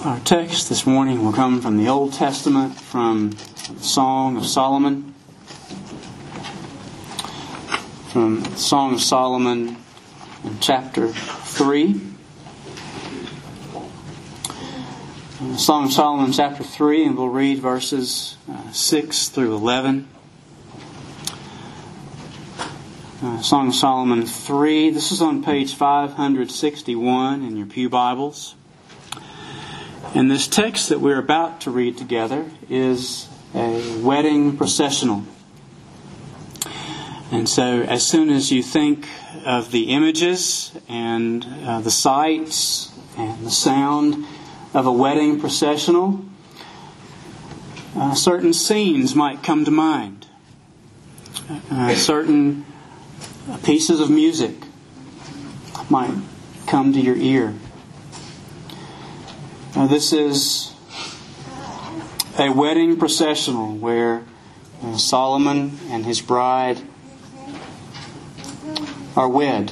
Our text this morning will come from the Old Testament, from the Song of Solomon. From the Song of Solomon in chapter 3. The Song of Solomon chapter 3, and we'll read verses 6 through 11. Song of Solomon 3. This is on page 561 in your pew Bibles. And this text that we're about to read together is a wedding processional. And so as soon as you think of the images and the sights and the sound of a wedding processional, certain scenes might come to mind. Certain pieces of music might come to your ear. This is a wedding processional where Solomon and his bride are wed.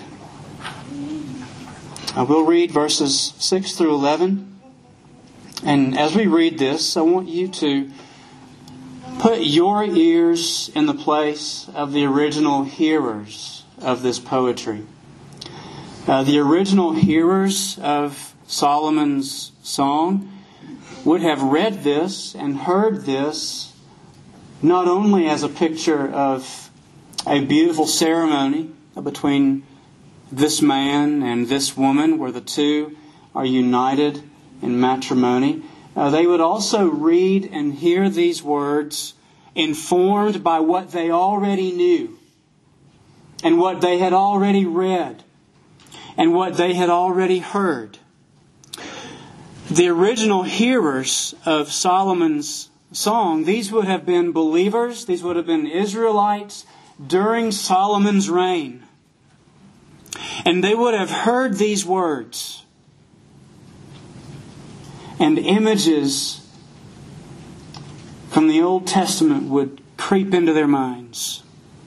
We'll read verses 6 through 11. And as we read this, I want you to put your ears in the place of the original hearers of this poetry. The original hearers of Solomon's song would have read this and heard this not only as a picture of a beautiful ceremony between this man and this woman where the two are united in matrimony. They would also read and hear these words informed by what they already knew and what they had already read and what they had already heard. The original hearers of Solomon's song, these would have been believers, these would have been Israelites during Solomon's reign. And they would have heard these words. And images from the Old Testament would creep into their minds.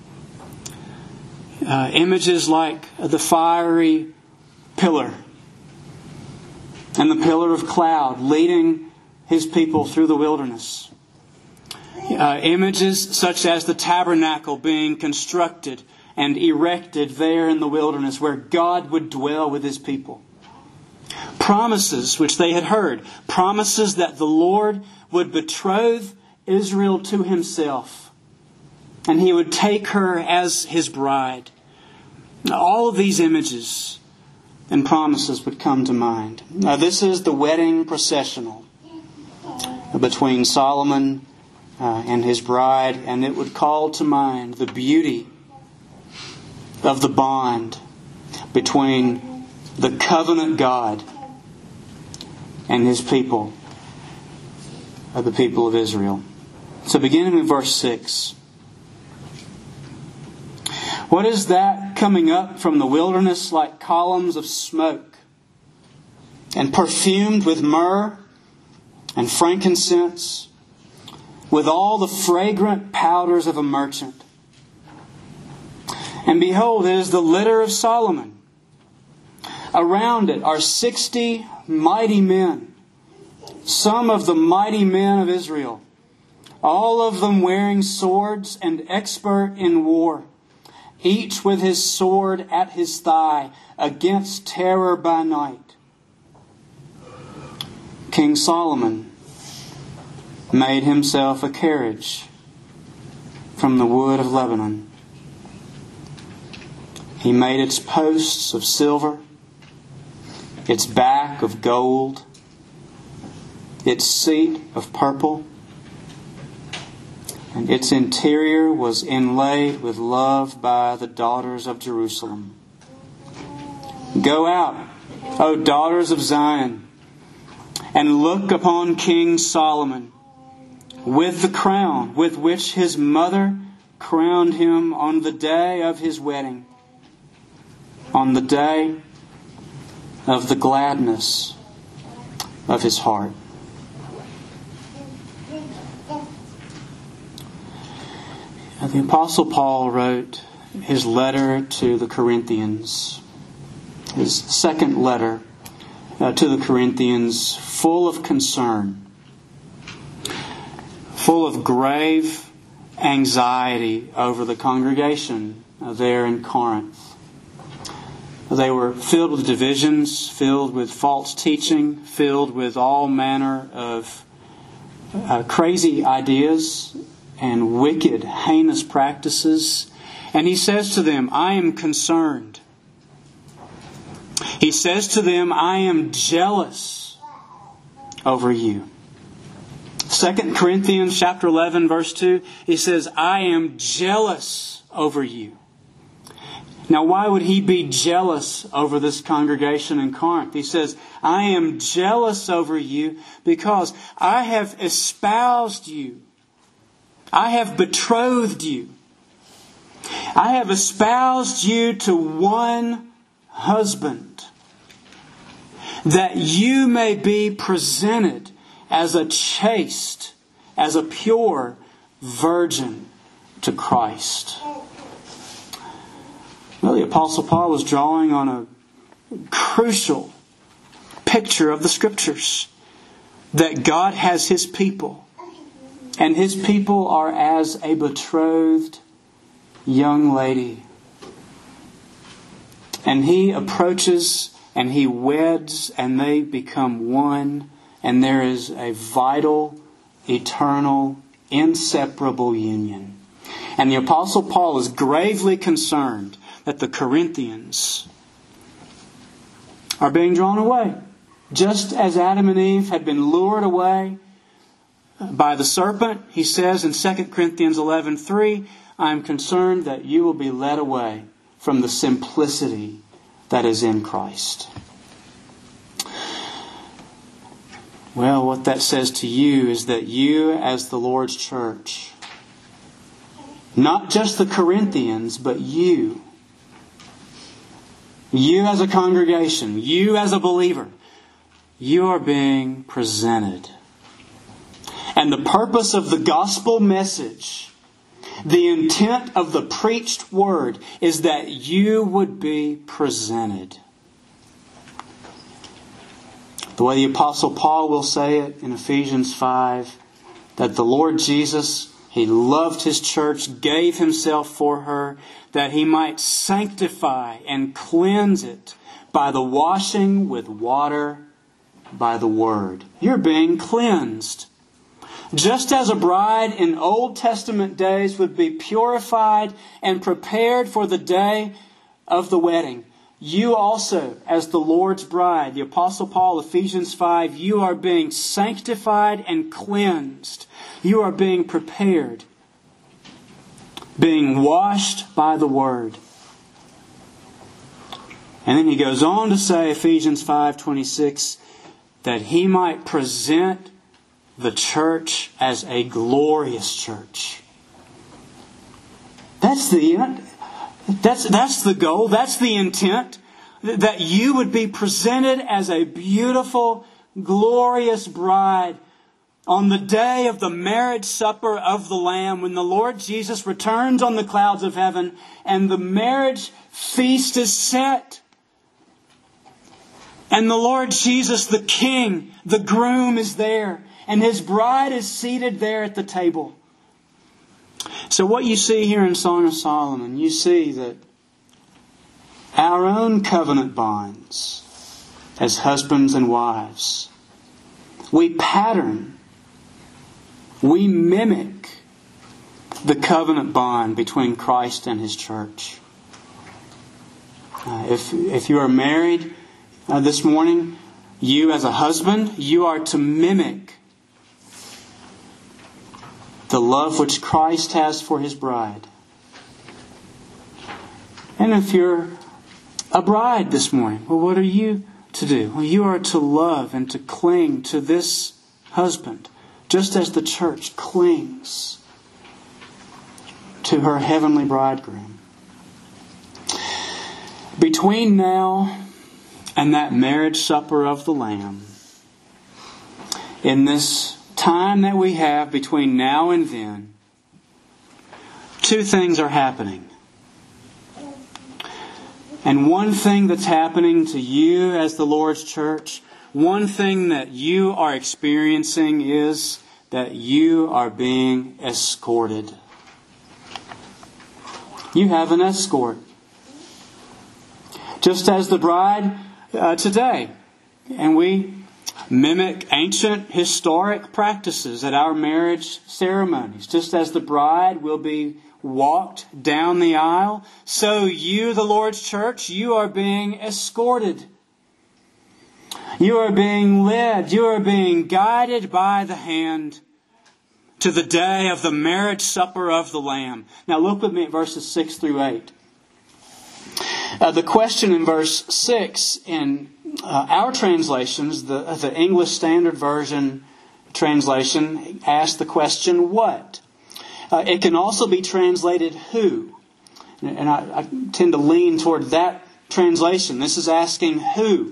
Images like the fiery pillar and the pillar of cloud leading His people through the wilderness. Images such as the tabernacle being constructed and erected there in the wilderness where God would dwell with His people. Promises which they had heard. Promises that the Lord would betroth Israel to Himself. And He would take her as His bride. All of these images and promises would come to mind. Now, this is the wedding processional between Solomon and his bride, and it would call to mind the beauty of the bond between the covenant God and His people, the people of Israel. So beginning in verse 6. What is that coming up from the wilderness like columns of smoke, and perfumed with myrrh and frankincense, with all the fragrant powders of a merchant? And behold, it is the litter of Solomon. Around it are 60 mighty men, some of the mighty men of Israel, all of them wearing swords and expert in war, each with his sword at his thigh, against terror by night. King Solomon made himself a carriage from the wood of Lebanon. He made its posts of silver, its back of gold, its seat of purple, and its interior was inlaid with love by the daughters of Jerusalem. Go out, O daughters of Zion, and look upon King Solomon with the crown with which his mother crowned him on the day of his wedding, on the day of the gladness of his heart. The Apostle Paul wrote his letter to the Corinthians, his second letter to the Corinthians, full of concern, full of grave anxiety over the congregation there in Corinth. They were filled with divisions, filled with false teaching, filled with all manner of crazy ideas and wicked, heinous practices. And he says to them, I am concerned. He says to them, I am jealous over you. 2 Corinthians chapter 11, verse 2, he says, I am jealous over you. Now, why would he be jealous over this congregation in Corinth? He says, I am jealous over you because I have espoused you. I have betrothed you. I have espoused you to one husband, that you may be presented as a chaste, as a pure virgin to Christ. Well, the Apostle Paul was drawing on a crucial picture of the Scriptures, that God has His people, and His people are as a betrothed young lady. And He approaches and He weds and they become one, and there is a vital, eternal, inseparable union. And the Apostle Paul is gravely concerned that the Corinthians are being drawn away. Just as Adam and Eve had been lured away by the serpent, he says in 2 Corinthians 11:3, I am concerned that you will be led away from the simplicity that is in Christ. Well, what that says to you is that you, as the Lord's church, not just the Corinthians, but you as a congregation, you as a believer, you are being presented. And the purpose of the gospel message, the intent of the preached word, is that you would be presented. The way the Apostle Paul will say it in Ephesians 5, that the Lord Jesus, He loved His church, gave Himself for her, that He might sanctify and cleanse it by the washing with water by the Word. You're being cleansed. Just as a bride in Old Testament days would be purified and prepared for the day of the wedding, you also, as the Lord's bride, the Apostle Paul, Ephesians 5, you are being sanctified and cleansed. You are being prepared, being washed by the Word. And then he goes on to say, Ephesians 5:26, that He might present the church as a glorious church. That's the end. That's the goal. That's the intent. That you would be presented as a beautiful, glorious bride on the day of the marriage supper of the Lamb, when the Lord Jesus returns on the clouds of heaven and the marriage feast is set. And the Lord Jesus, the King, the groom, is there. And His bride is seated there at the table. So what you see here in Song of Solomon, you see that our own covenant bonds as husbands and wives, we pattern, we mimic the covenant bond between Christ and His church. If you are married this morning, you as a husband, you are to mimic the love which Christ has for His bride. And if you're a bride this morning, well, what are you to do? Well, you are to love and to cling to this husband, just as the church clings to her heavenly bridegroom. Between now and that marriage supper of the Lamb, in this time that we have between now and then, two things are happening. And one thing that's happening to you as the Lord's church one thing that you are experiencing is that you are being escorted. You have an escort. Just as the bride today. And we mimic ancient historic practices at our marriage ceremonies. Just as the bride will be walked down the aisle, so you, the Lord's church, you are being escorted. You are being led. You are being guided by the hand to the day of the marriage supper of the Lamb. Now look with me at verses 6 through 8. The question in verse 6 in our translations, the English Standard Version translation, asks the question, what? It can also be translated who. And I tend to lean toward that translation. This is asking who.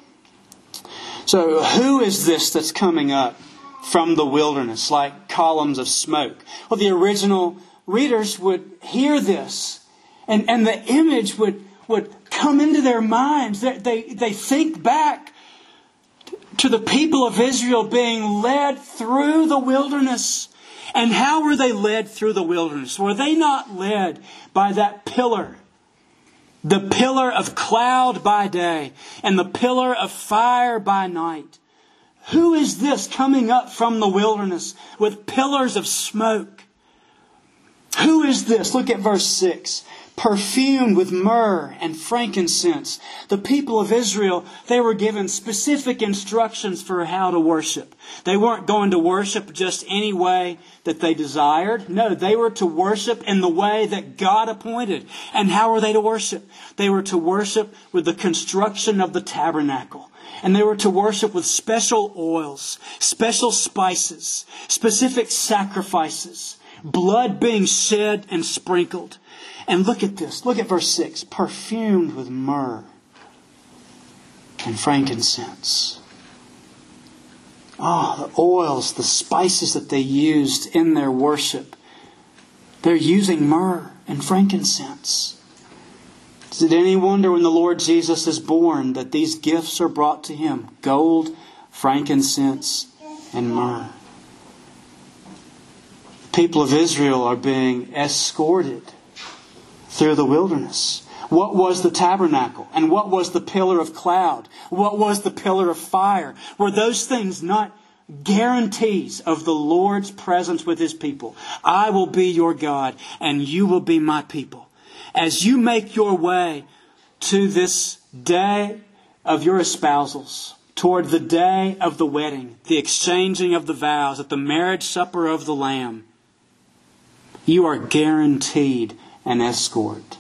So who is this that's coming up from the wilderness like columns of smoke? Well, the original readers would hear this and the image would come into their minds. They think back to the people of Israel being led through the wilderness. And how were they led through the wilderness? Were they not led by that pillar? The pillar of cloud by day and the pillar of fire by night. Who is this coming up from the wilderness with pillars of smoke? Who is this? Look at verse 6. Perfumed with myrrh and frankincense. The people of Israel, they were given specific instructions for how to worship. They weren't going to worship just any way that they desired. No, they were to worship in the way that God appointed. And how were they to worship? They were to worship with the construction of the tabernacle. And they were to worship with special oils, special spices, specific sacrifices, blood being shed and sprinkled. And look at this. Look at verse 6. Perfumed with myrrh and frankincense. Oh, the oils, the spices that they used in their worship. They're using myrrh and frankincense. Is it any wonder when the Lord Jesus is born that these gifts are brought to Him? Gold, frankincense, and myrrh. The people of Israel are being escorted through the wilderness. What was the tabernacle? And what was the pillar of cloud? What was the pillar of fire? Were those things not guarantees of the Lord's presence with His people? I will be your God and you will be my people. As you make your way to this day of your espousals, toward the day of the wedding, the exchanging of the vows at the marriage supper of the Lamb, you are guaranteed an escort.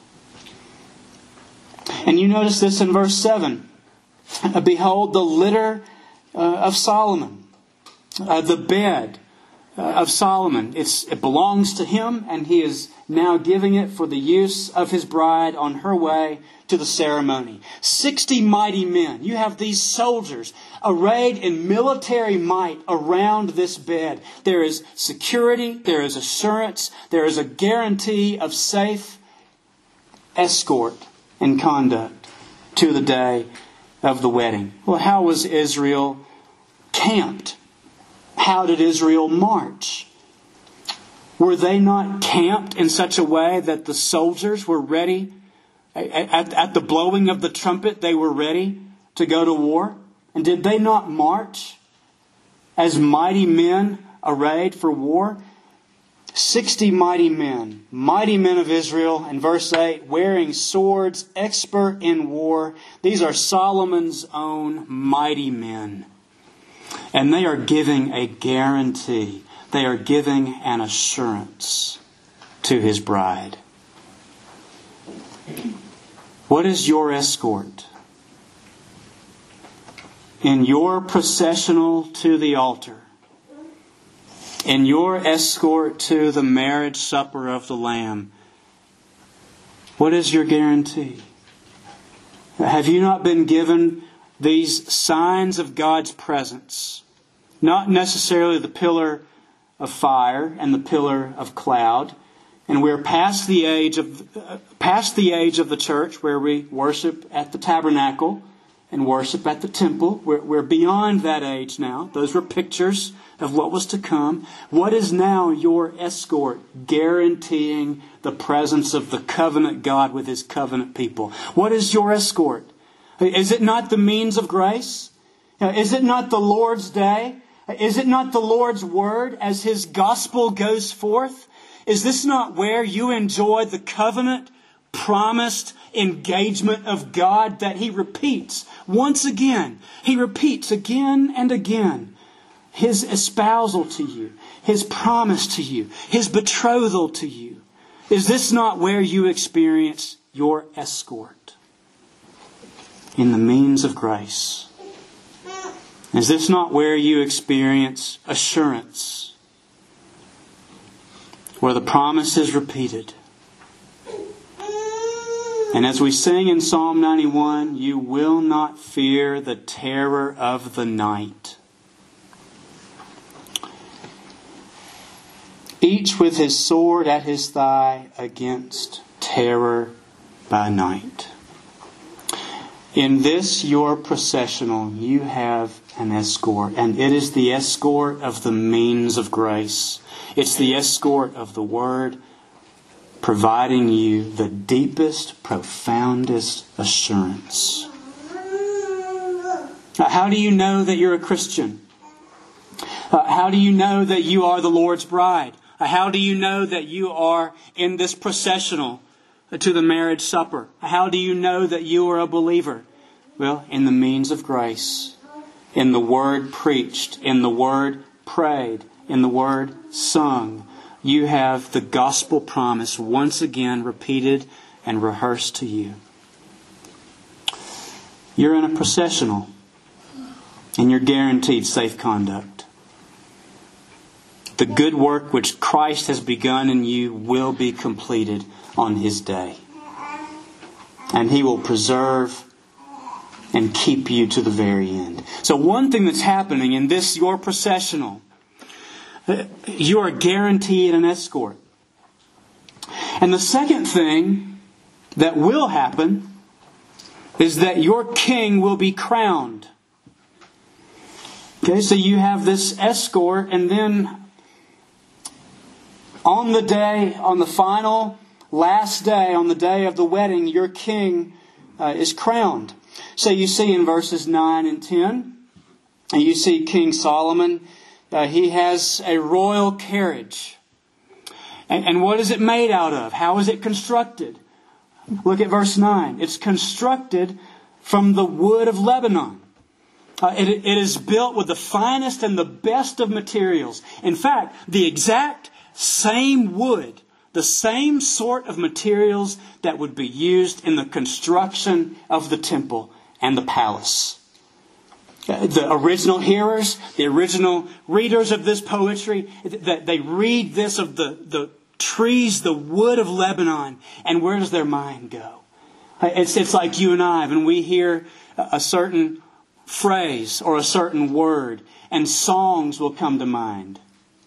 And you notice this in verse 7. Behold the litter of Solomon. The bed of Solomon. It belongs to him, and he is now giving it for the use of his bride on her way to the ceremony. 60 mighty men. You have these soldiers arrayed in military might around this bed. There is security, there is assurance, there is a guarantee of safe escort and conduct to the day of the wedding. Well, how was Israel camped? How did Israel march? Were they not camped in such a way that the soldiers were ready? At the blowing of the trumpet, they were ready to go to war? And did they not march as mighty men arrayed for war? 60 mighty men of Israel, in verse 8, wearing swords, expert in war. These are Solomon's own mighty men. And they are giving a guarantee. They are giving an assurance to his bride. What is your escort? In your processional to the altar, in your escort to the marriage supper of the Lamb, what is your guarantee? Have you not been given these signs of God's presence? Not necessarily the pillar of fire and the pillar of cloud. And we're past the age of the church where we worship at the tabernacle and worship at the temple. We're beyond that age now. Those were pictures of what was to come. What is now your escort, guaranteeing the presence of the covenant God with His covenant people? What is your escort? Is it not the means of grace? Is it not the Lord's day? Is it not the Lord's word as His gospel goes forth? Is this not where you enjoy the covenant promised engagement of God that He repeats once again? He repeats again and again His espousal to you, His promise to you, His betrothal to you. Is this not where you experience your escort? In the means of grace. Is this not where you experience assurance? Where the promise is repeated. And as we sing in Psalm 91, you will not fear the terror of the night. Each with his sword at his thigh against terror by night. In this, your processional, you have an escort. And it is the escort of the means of grace. It's the escort of the Word, providing you the deepest, profoundest assurance. How do you know that you're a Christian? How do you know that you are the Lord's bride? How do you know that you are in this processional to the marriage supper? How do you know that you are a believer? Well, in the means of grace, in the Word preached, in the Word prayed, in the Word sung. You have the gospel promise once again repeated and rehearsed to you. You're in a processional, and you're guaranteed safe conduct. The good work which Christ has begun in you will be completed on His day. And He will preserve and keep you to the very end. So one thing that's happening in this, your processional, you are guaranteed an escort. And the second thing that will happen is that your king will be crowned. Okay, so you have this escort, and then on the day, on the final, last day, on the day of the wedding, your king is crowned. So you see in verses 9 and 10, and you see King Solomon, he has a royal carriage. And what is it made out of? How is it constructed? Look at verse 9. It's constructed from the wood of Lebanon. It is built with the finest and the best of materials. In fact, the exact same wood, the same sort of materials that would be used in the construction of the temple and the palace. The original hearers, the original readers of this poetry, they read this of the trees, the wood of Lebanon, and where does their mind go? It's like you and I, when we hear a certain phrase or a certain word, and songs will come to mind.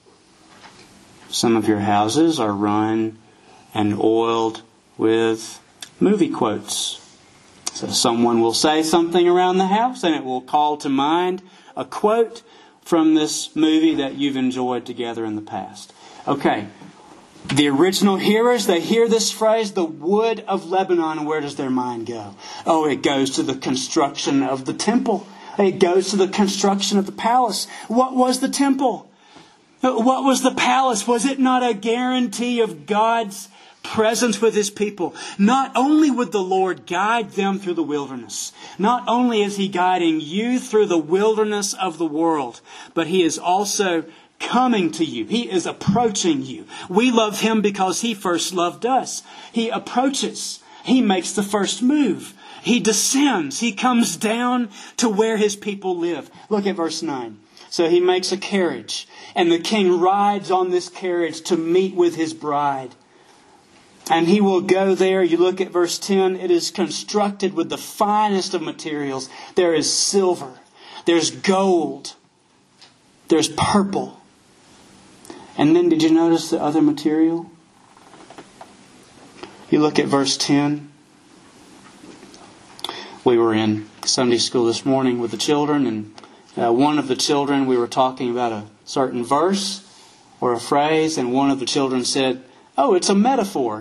Some of your houses are run and oiled with movie quotes. So someone will say something around the house and it will call to mind a quote from this movie that you've enjoyed together in the past. Okay, the original hearers, they hear this phrase, the wood of Lebanon, and where does their mind go? Oh, it goes to the construction of the temple. It goes to the construction of the palace. What was the temple? What was the palace? Was it not a guarantee of God's presence with His people? Not only would the Lord guide them through the wilderness, not only is He guiding you through the wilderness of the world, but He is also coming to you. He is approaching you. We love Him because He first loved us. He approaches. He makes the first move. He descends. He comes down to where His people live. Look at verse 9. So He makes a carriage, and the king rides on this carriage to meet with his bride. And he will go there. You look at verse 10. It is constructed with the finest of materials. There is silver. There's gold. There's purple. And then did you notice the other material? You look at verse 10. We were in Sunday school this morning with the children, and one of the children, we were talking about a certain verse or a phrase, and one of the children said, "Oh, it's a metaphor."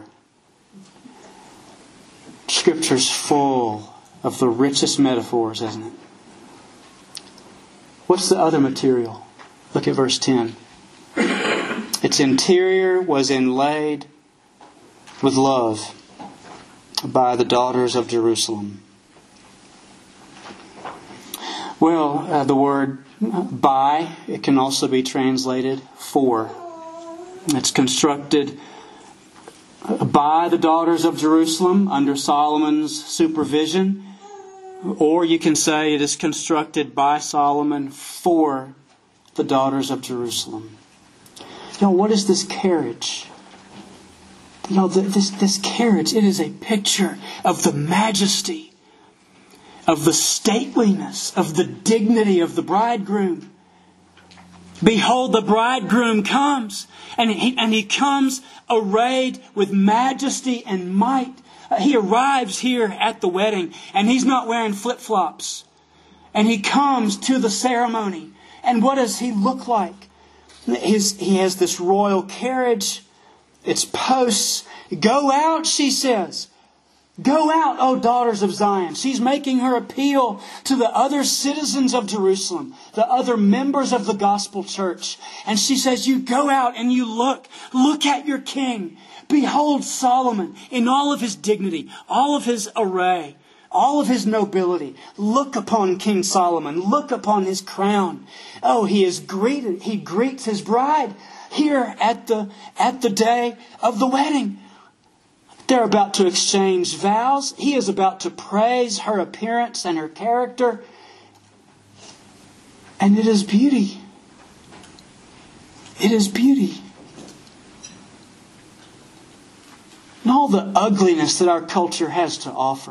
Scripture's full of the richest metaphors, isn't it? What's the other material? Look at verse 10. Its interior was inlaid with love by the daughters of Jerusalem. Well, the word by, it can also be translated for. It's constructed by the daughters of Jerusalem under Solomon's supervision. Or you can say it is constructed by Solomon for the daughters of Jerusalem. What is this carriage? This carriage, it is a picture of the majesty, of the stateliness, of the dignity of the bridegroom. Behold, the bridegroom comes, and he comes arrayed with majesty and might. He arrives here at the wedding, and he's not wearing flip-flops. And he comes to the ceremony. And what does he look like? He has this royal carriage. Its posts. Go out, she says. Go out, O daughters of Zion. She's making her appeal to the other citizens of Jerusalem, the other members of the gospel church. And she says, you go out and you look. Look at your king. Behold Solomon in all of his dignity, all of his array, all of his nobility. Look upon King Solomon. Look upon his crown. Oh, he greets his bride here at the day of the wedding. They're about to exchange vows. He is about to praise her appearance and her character. And it is beauty. It is beauty. And all the ugliness that our culture has to offer.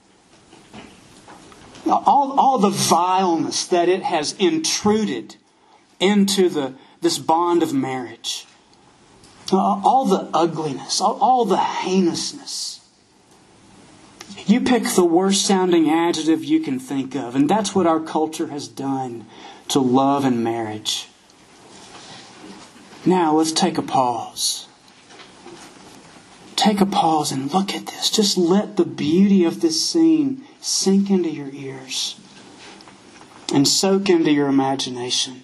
All the vileness that it has intruded into this bond of marriage. All the ugliness, all the heinousness. You pick the worst sounding adjective you can think of, and that's what our culture has done to love and marriage. Now let's take a pause. Take a pause and look at this. Just let the beauty of this scene sink into your ears and soak into your imagination.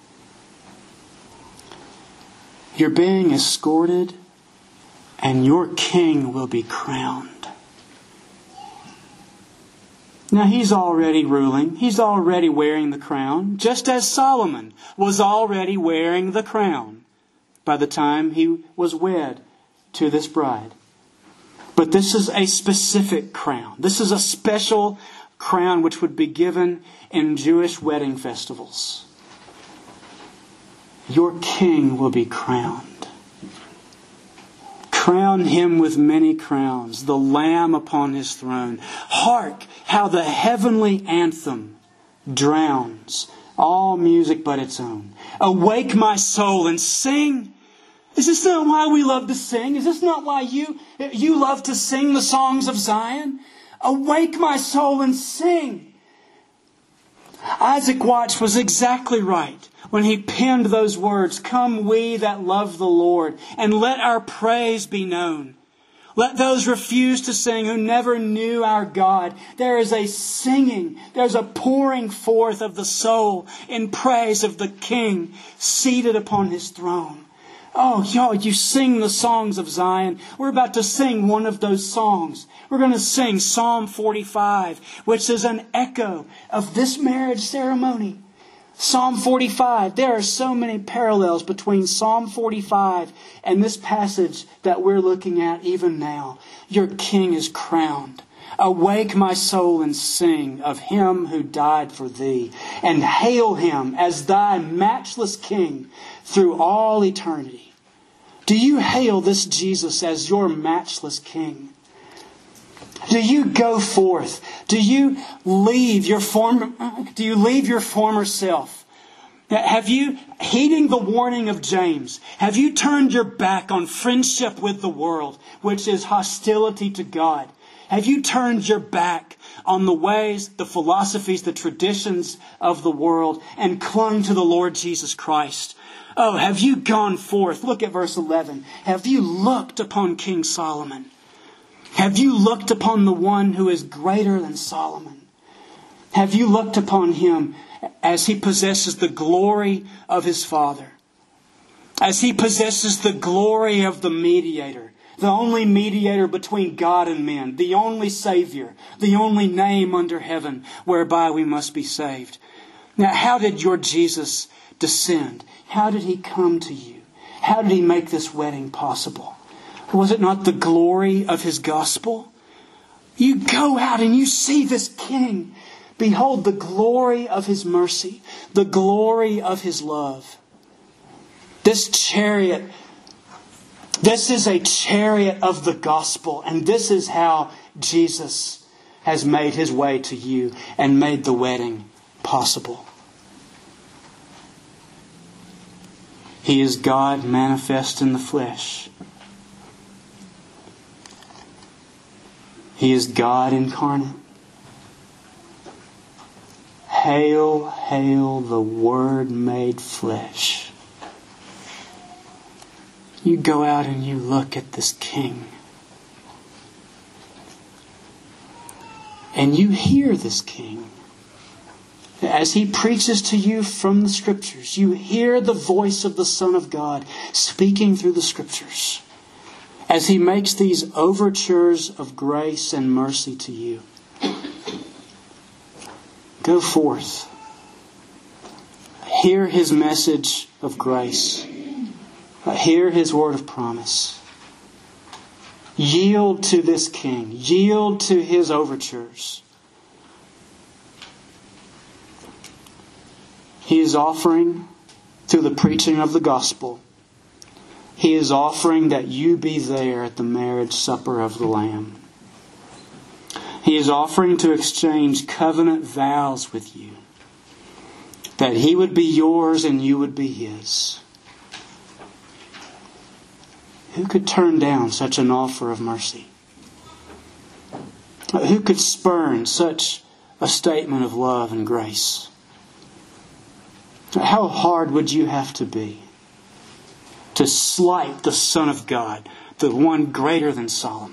You're being escorted, and your king will be crowned. Now, he's already ruling. He's already wearing the crown, just as Solomon was already wearing the crown by the time he was wed to this bride. But this is a specific crown. This is a special crown which would be given in Jewish wedding festivals. Your king will be crowned. Crown him with many crowns, the Lamb upon his throne. Hark, how the heavenly anthem drowns all music but its own. Awake my soul and sing. Is this not why we love to sing? Is this not why you love to sing the songs of Zion? Awake my soul and sing. Isaac Watts was exactly right when he penned those words, "Come we that love the Lord, and let our praise be known." Let those refuse to sing who never knew our God. There is a singing, there's a pouring forth of the soul in praise of the King seated upon his throne. Oh, y'all, you sing the songs of Zion. We're about to sing one of those songs. We're going to sing Psalm 45, which is an echo of this marriage ceremony. Psalm 45, there are so many parallels between Psalm 45 and this passage that we're looking at even now. Your King is crowned. Awake my soul and sing of Him who died for thee, and hail Him as thy matchless King through all eternity. Do you hail this Jesus as your matchless King? Do you go forth? Do you leave your former self? Have you, heeding the warning of James, have you turned your back on friendship with the world, which is hostility to God? Have you turned your back on the ways, the philosophies, the traditions of the world and clung to the Lord Jesus Christ. Oh, have you gone forth? Look at verse 11. Have you looked upon King Solomon? Have you looked upon the one who is greater than Solomon? Have you looked upon him as he possesses the glory of his Father? As he possesses the glory of the mediator, the only mediator between God and men, the only Savior, the only name under heaven whereby we must be saved. Now, how did your Jesus descend? How did he come to you? How did he make this wedding possible? Was it not the glory of his gospel? You go out and you see this King. Behold the glory of his mercy, the glory of his love. This chariot, this is a chariot of the gospel, and this is how Jesus has made his way to you and made the wedding possible. He is God manifest in the flesh. He is God incarnate. Hail, hail the Word made flesh. You go out and you look at this King. And you hear this King. As he preaches to you from the Scriptures, you hear the voice of the Son of God speaking through the Scriptures. As he makes these overtures of grace and mercy to you. Go forth. Hear his message of grace. Hear his word of promise. Yield to this King. Yield to his overtures. He is offering, through the preaching of the gospel, he is offering that you be there at the marriage supper of the Lamb. He is offering to exchange covenant vows with you. That he would be yours and you would be his. Who could turn down such an offer of mercy? Who could spurn such a statement of love and grace? How hard would you have to be to slight the Son of God, the one greater than Solomon?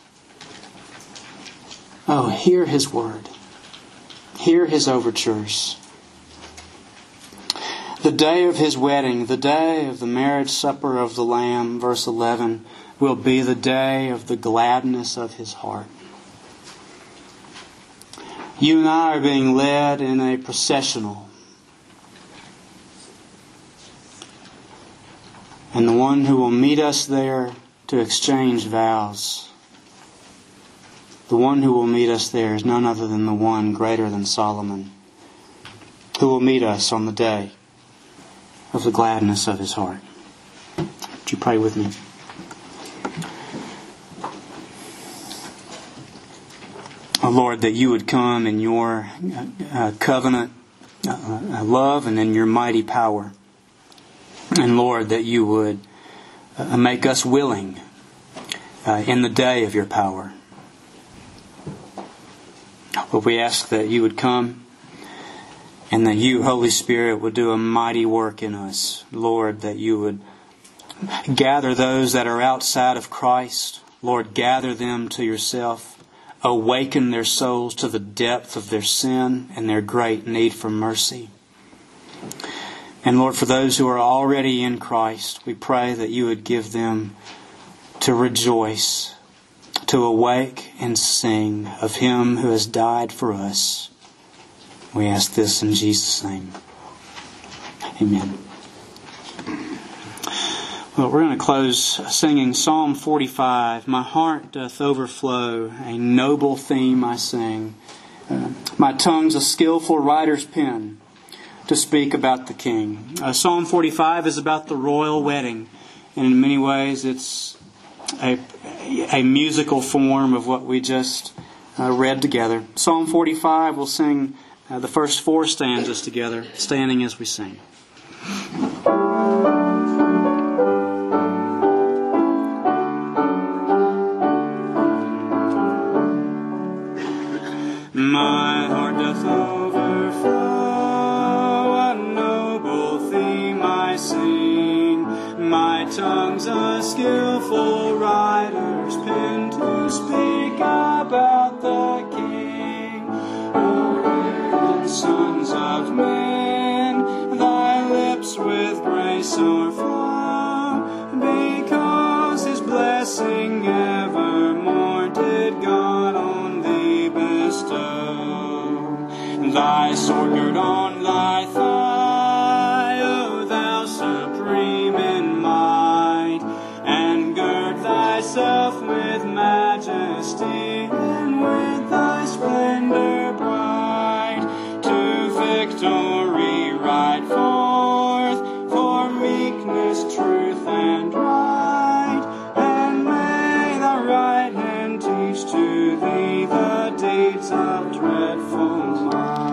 Oh, hear his word. Hear his overtures. The day of his wedding, the day of the marriage supper of the Lamb, verse 11, will be the day of the gladness of his heart. You and I are being led in a processional. And the one who will meet us there to exchange vows, the one who will meet us there is none other than the one greater than Solomon, who will meet us on the day of the gladness of his heart. Would you pray with me? Oh Lord, that you would come in your covenant love and in your mighty power. And Lord, that you would make us willing in the day of your power. But we ask that you would come and that you, Holy Spirit, would do a mighty work in us. Lord, that you would gather those that are outside of Christ. Lord, gather them to yourself. Awaken their souls to the depth of their sin and their great need for mercy. And Lord, for those who are already in Christ, we pray that you would give them to rejoice, to awake and sing of him who has died for us. We ask this in Jesus' name. Amen. Well, we're going to close singing Psalm 45. My heart doth overflow, a noble theme I sing. My tongue's a skillful writer's pen to speak about the King. Psalm 45 is about the royal wedding. And in many ways it's a musical form of what we just read together. Psalm 45, we'll sing the first 4 stanzas together, standing as we sing. of men, thy lips with grace o'erflow, because His blessing evermore did God on thee bestow. Thy sword girt on thy thigh,